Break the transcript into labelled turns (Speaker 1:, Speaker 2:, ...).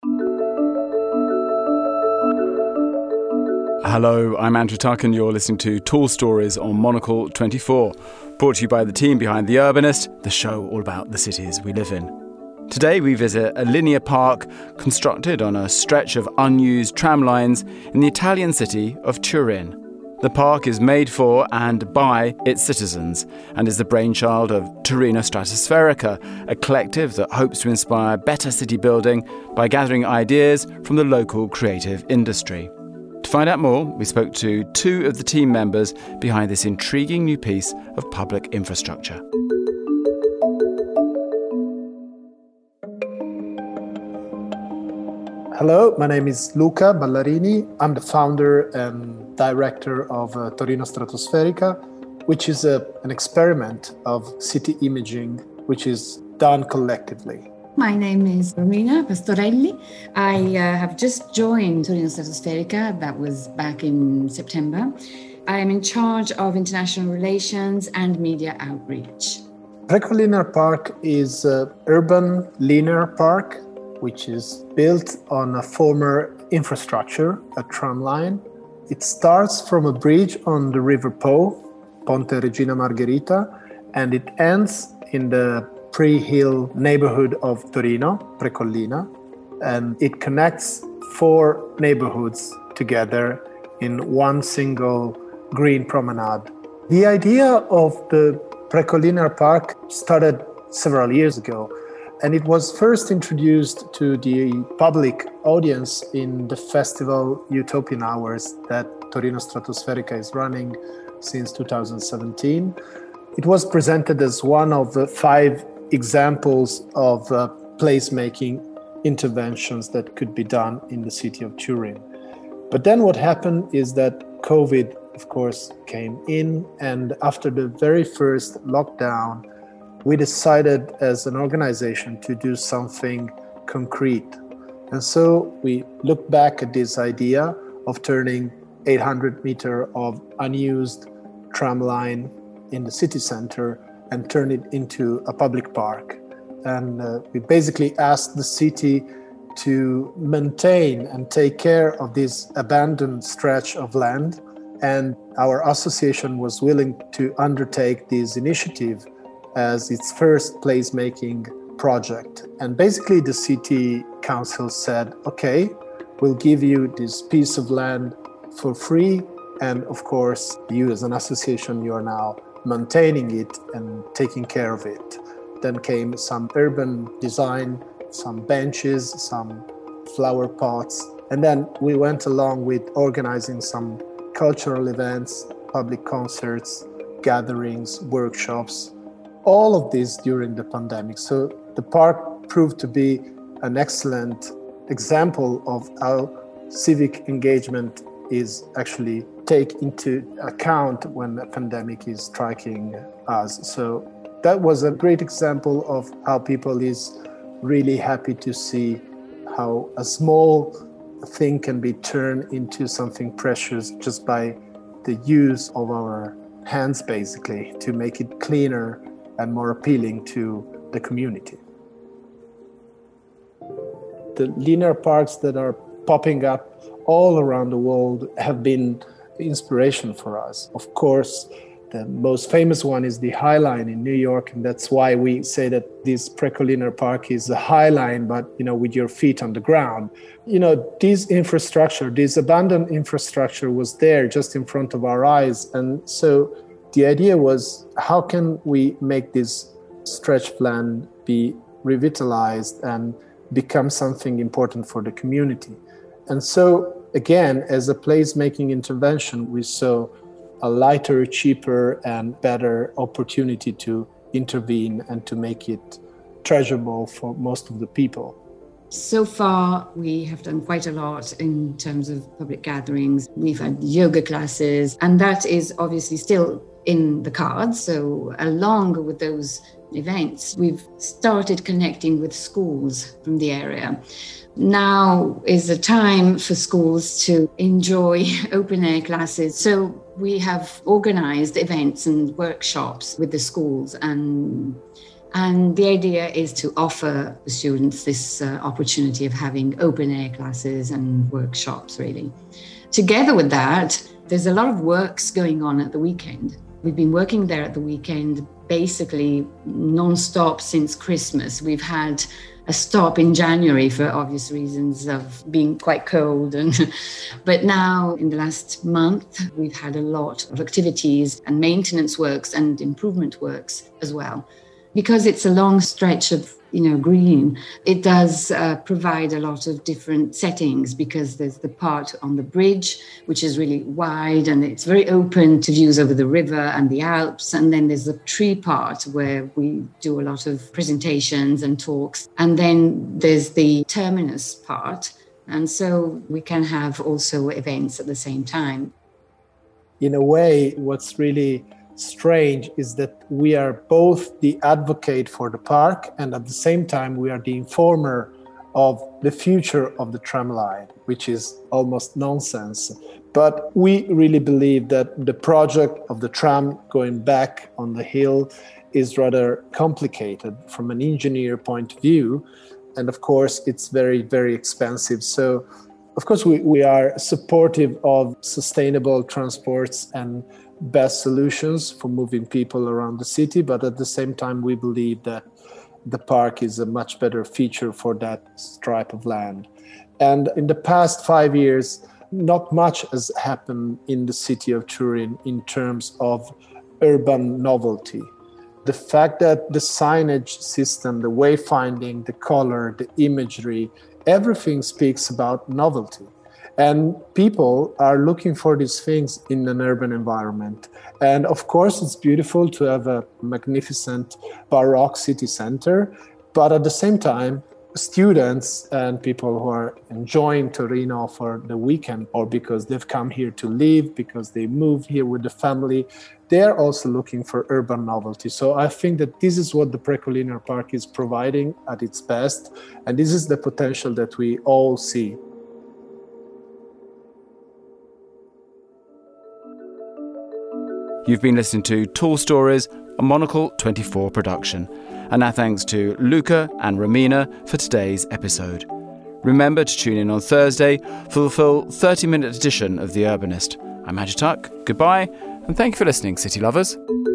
Speaker 1: Hello, I'm Andrew Tuck and you're listening to Tall Stories on Monocle 24, brought to you by the team behind The Urbanist, the show all about the cities we live in. Today we visit a linear park constructed on a stretch of unused tram lines in the Italian city of Turin. The park is made for and by its citizens and is the brainchild of Torino Stratosferica, a collective that hopes to inspire better city building by gathering ideas from the local creative industry. To find out more, we spoke to two of the team members behind this intriguing new piece of public infrastructure.
Speaker 2: Hello, my name is Luca Ballarini. I'm the founder and director of Torino Stratosferica, which is an experiment of city imaging, which is done collectively.
Speaker 3: My name is Romina Pastorelli. I have just joined Torino Stratosferica. That was back in September. I am in charge of international relations and media outreach.
Speaker 2: Precollinear Park is an urban linear park, which is built on a former infrastructure, a tram line. It starts from a bridge on the River Po, Ponte Regina Margherita, and it ends in the pre-hill neighborhood of Torino, Precollina, and it connects 4 neighborhoods together in one single green promenade. The idea of the Precollinear Park started several years ago, and it was first introduced to the public audience in the festival Utopian Hours that Torino Stratosferica is running since 2017. It was presented as one of the 5 examples of placemaking interventions that could be done in the city of Turin. But then what happened is that COVID, of course, came in, and after the very first lockdown, we decided as an organization to do something concrete. And so we looked back at this idea of turning 800 meters of unused tram line in the city center and turn it into a public park. And we basically asked the city to maintain and take care of this abandoned stretch of land. And our association was willing to undertake this initiative as its first placemaking project. And basically the city council said, okay, we'll give you this piece of land for free. And of course, you as an association, you are now maintaining it and taking care of it. Then came some urban design, some benches, some flower pots. And then we went along with organizing some cultural events, public concerts, gatherings, workshops, all of this during the pandemic. So the park proved to be an excellent example of how civic engagement is actually take into account when a pandemic is striking us. So that was a great example of how people is really happy to see how a small thing can be turned into something precious just by the use of our hands, basically, to make it cleaner and more appealing to the community. The linear parks that are popping up all around the world have been inspiration for us. Of course, the most famous one is the High Line in New York, and that's why we say that this Precollinear Park is a high line, but with your feet on the ground. This infrastructure, this abandoned infrastructure was there just in front of our eyes. And so the idea was, how can we make this stretch of land be revitalized and become something important for the community? And so, again, as a placemaking intervention, we saw a lighter, cheaper, and better opportunity to intervene and to make it treasurable for most of the people.
Speaker 3: So far, we have done quite a lot in terms of public gatherings. We've had yoga classes, and that is obviously still in the cards. So along with those events, we've started connecting with schools from the area. Now is the time for schools to enjoy open air classes. So we have organized events and workshops with the schools, and And the idea is to offer the students this opportunity of having open air classes and workshops, really. Together with that, there's a lot of works going on at the weekend. We've been working there at the weekend basically non-stop since Christmas. We've had a stop in January for obvious reasons of being quite cold. But now in the last month, we've had a lot of activities and maintenance works and improvement works as well. Because it's a long stretch of, green, it does provide a lot of different settings, because there's the part on the bridge, which is really wide and it's very open to views over the river and the Alps. And then there's the tree part where we do a lot of presentations and talks. And then there's the terminus part. And so we can have also events at the same time.
Speaker 2: In a way, what's really strange is that we are both the advocate for the park, and at the same time we are the informer of the future of the tram line, which is almost nonsense. But we really believe that the project of the tram going back on the hill is rather complicated from an engineer point of view. And of course, it's very, very expensive. So of course, we are supportive of sustainable transports and best solutions for moving people around the city. But at the same time, we believe that the park is a much better feature for that stripe of land. And in the past 5 years, not much has happened in the city of Turin in terms of urban novelty. The fact that the signage system, the wayfinding, the color, the imagery, everything speaks about novelty. And people are looking for these things in an urban environment. And of course, it's beautiful to have a magnificent Baroque city center. But at the same time, students and people who are enjoying Torino for the weekend, or because they've come here to live, because they move here with the family, they're also looking for urban novelty. So I think that this is what the Precollinear Park is providing at its best. And this is the potential that we all see.
Speaker 1: You've been listening to Tall Stories, a Monocle 24 production. And our thanks to Luca and Romina for today's episode. Remember to tune in on Thursday for the full 30-minute edition of The Urbanist. I'm Andrew Tuck. Goodbye, and thank you for listening, city lovers.